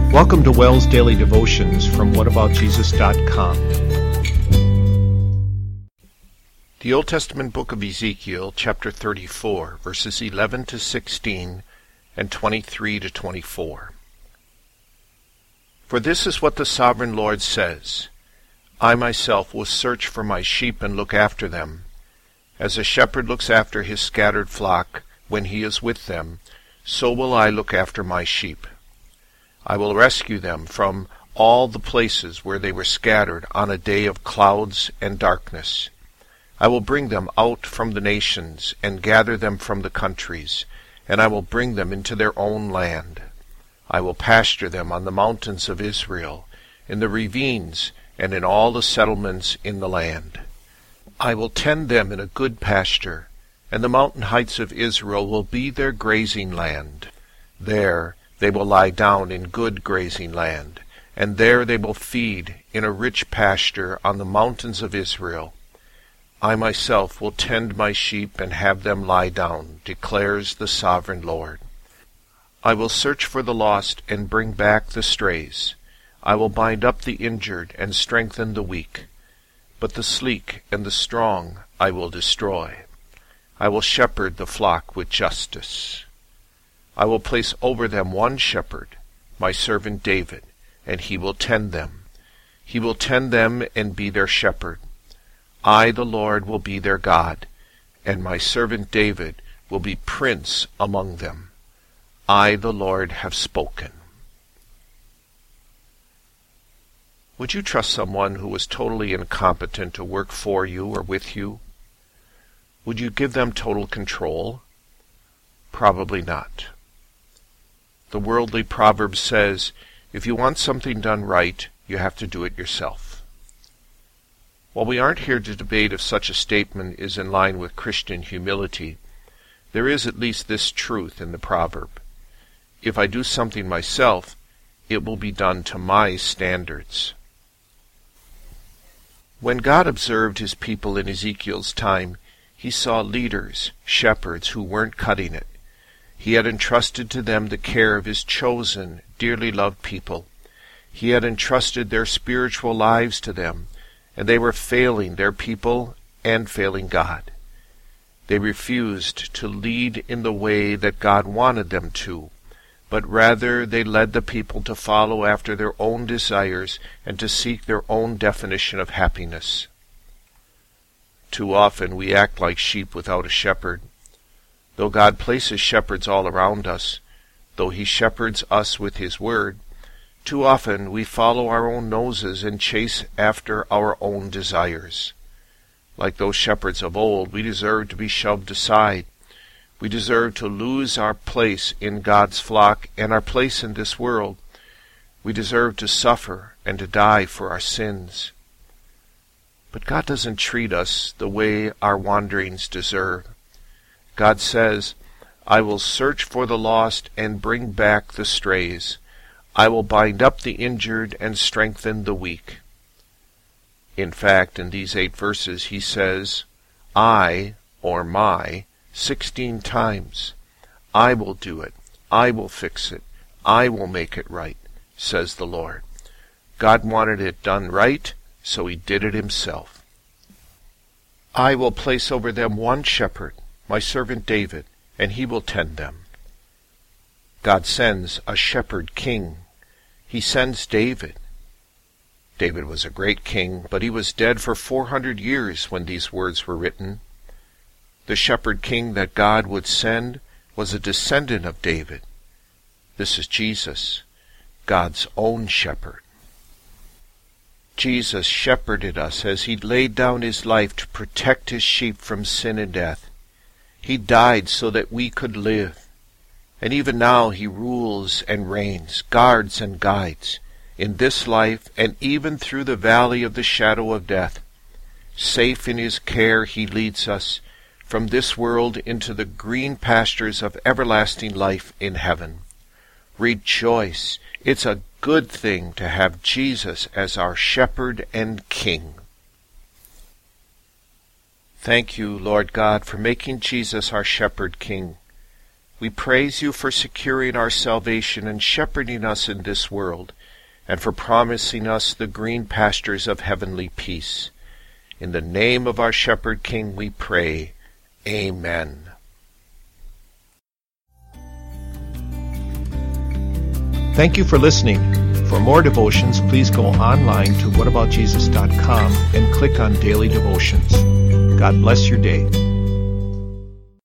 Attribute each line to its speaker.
Speaker 1: Welcome to Wells Daily Devotions from whataboutjesus.com. The Old Testament book of Ezekiel, chapter 34, verses 11 to 16 and 23 to 24. For this is what the sovereign Lord says, I myself will search for my sheep and look after them. As a shepherd looks after his scattered flock when he is with them, so will I look after my sheep. I will rescue them from all the places where they were scattered on a day of clouds and darkness. I will bring them out from the nations and gather them from the countries, and I will bring them into their own land. I will pasture them on the mountains of Israel, in the ravines, and in all the settlements in the land. I will tend them in a good pasture, and the mountain heights of Israel will be their grazing land. There they will lie down in good grazing land, and there they will feed in a rich pasture on the mountains of Israel. I myself will tend my sheep and have them lie down, declares the sovereign Lord. I will search for the lost and bring back the strays. I will bind up the injured and strengthen the weak. But the sleek and the strong I will destroy. I will shepherd the flock with justice. I will place over them one shepherd, my servant David, and he will tend them. He will tend them and be their shepherd. I, the Lord, will be their God, and my servant David will be prince among them. I, the Lord, have spoken. Would you trust someone who was totally incompetent to work for you or with you? Would you give them total control? Probably not. The worldly proverb says, if you want something done right, you have to do it yourself. While we aren't here to debate if such a statement is in line with Christian humility, there is at least this truth in the proverb. If I do something myself, it will be done to my standards. When God observed his people in Ezekiel's time, he saw leaders, shepherds, who weren't cutting it. He had entrusted to them the care of his chosen, dearly loved people. He had entrusted their spiritual lives to them, and they were failing their people and failing God. They refused to lead in the way that God wanted them to, but rather they led the people to follow after their own desires and to seek their own definition of happiness. Too often we act like sheep without a shepherd. Though God places shepherds all around us, though he shepherds us with his word, too often we follow our own noses and chase after our own desires. Like those shepherds of old, we deserve to be shoved aside. We deserve to lose our place in God's flock and our place in this world. We deserve to suffer and to die for our sins. But God doesn't treat us the way our wanderings deserve. God says, I will search for the lost and bring back the strays. I will bind up the injured and strengthen the weak. In fact, in these 8 verses, he says, I, or my, 16 times. I will do it. I will fix it. I will make it right, says the Lord. God wanted it done right, so he did it himself. I will place over them one shepherd, my servant David, and he will tend them. God sends a shepherd king. He sends David. David was a great king, but he was dead for 400 years when these words were written. The shepherd king that God would send was a descendant of David. This is Jesus, God's own shepherd. Jesus shepherded us as he laid down his life to protect his sheep from sin and death. He died so that we could live. And even now he rules and reigns, guards and guides, in this life and even through the valley of the shadow of death. Safe in his care he leads us from this world into the green pastures of everlasting life in heaven. Rejoice! It's a good thing to have Jesus as our shepherd and king. Thank you, Lord God, for making Jesus our shepherd king. We praise you for securing our salvation and shepherding us in this world, and for promising us the green pastures of heavenly peace. In the name of our Shepherd King we pray. Amen.
Speaker 2: Thank you for listening. For more devotions, please go online to whataboutjesus.com and click on Daily Devotions. God bless your day.